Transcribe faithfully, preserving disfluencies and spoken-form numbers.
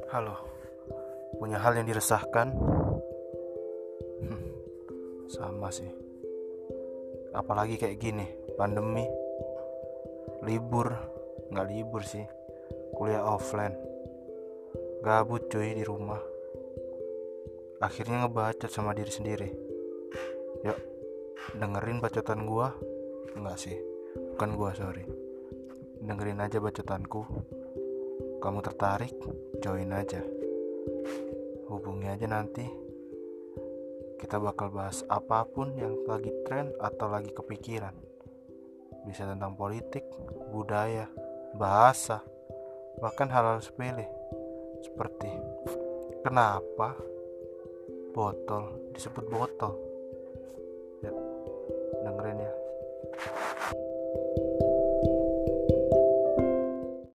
Halo, punya hal yang diresahkan? Hmm, sama sih. Apalagi kayak gini, pandemi, libur, nggak libur sih, kuliah offline, gabut cuy di rumah. Akhirnya ngebacot sama diri sendiri. Yuk, dengerin bacotan gua. Enggak sih, bukan gua, sorry. Dengerin aja bacotanku. Kamu tertarik? Join aja. Hubungi aja nanti. Kita bakal bahas apapun yang lagi tren atau lagi kepikiran. Bisa tentang politik, budaya, bahasa, bahkan hal-hal sepele. Seperti kenapa botol disebut botol?